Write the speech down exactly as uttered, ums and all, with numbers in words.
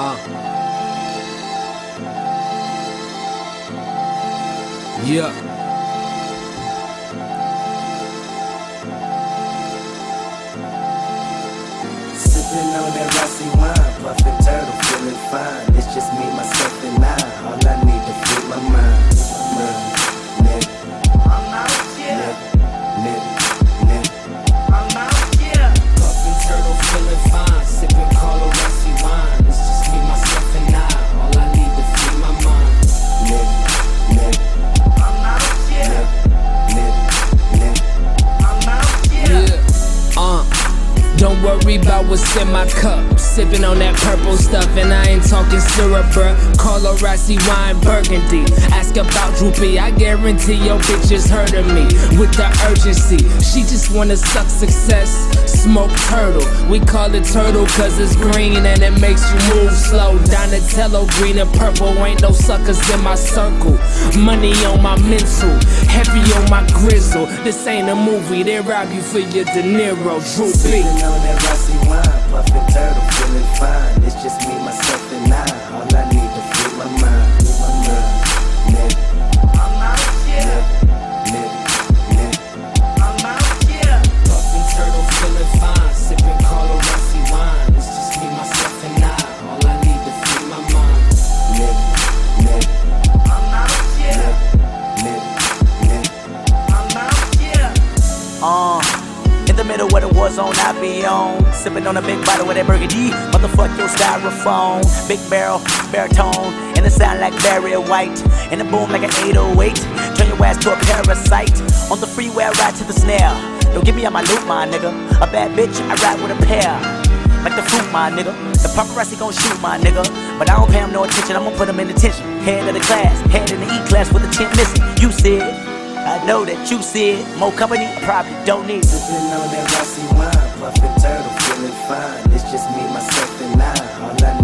Uh. Yeah. Sipping on that Rossi wine, puffin' turtle, feeling fine. It's just me, myself, and I. All I need to free my mind. Nigga, I'm out here. nigga, nigga. I'm out here. Puffin' turtle, feeling fine. Sipping Carlo Rossi wine. It's just me, myself, and I. All I need to free my mind. Nigga, nigga, I'm out here. nigga, nigga. I'm out here. Yeah. Uh. Don't worry about what's in my cup. Sipping on that purple stuff, and I ain't talking syrup, bruh. Carlo Rossi wine, burgundy. Ask about Droopy, I guarantee your bitch just heard of me. With the urgency, she just wanna suck success. Smoke turtle, we call it turtle cause it's green and it makes you move slow. Donatello, green and purple, ain't no suckers in my circle. Money on my mental, heavy on my grizzle. This ain't a movie, they rob you for your De Niro. Droopy. Sipping on that Rossi wine, puffin' turtle, feeling fine. It's just me, myself, and I. All I need to free my mind. My mind. Nigga, I'm out here. nigga, nigga. I'm out here. Puffin' turtle, feeling fine. Sipping Carlo Rossi wine. It's just me, myself, and I. All I need to free my mind. Nigga, nigga, I'm out here. nigga, nigga. I'm out here. Uh, in the middle where the war zone I be on. Sipping on a big bottle with that burgundy. Motherfuck your styrofoam. Big barrel, baritone. And it sound like Barry White. And it boom like an eight oh eight. Turn your ass to a parasite. On the freeway I ride to the snare. Don't get me on my loop, my nigga. A bad bitch, I ride with a pair. Like the fruit, my nigga. The paparazzi gon' shoot, my nigga. But I don't pay him no attention, I'm gon' put him in detention. Head of the class, head in the E class with a chin missing. You said, I know that you said. More company, I probably don't need. Sipping on that Rossi wine, puffin' turtle, feeling fine. It's just me, myself, and I. All I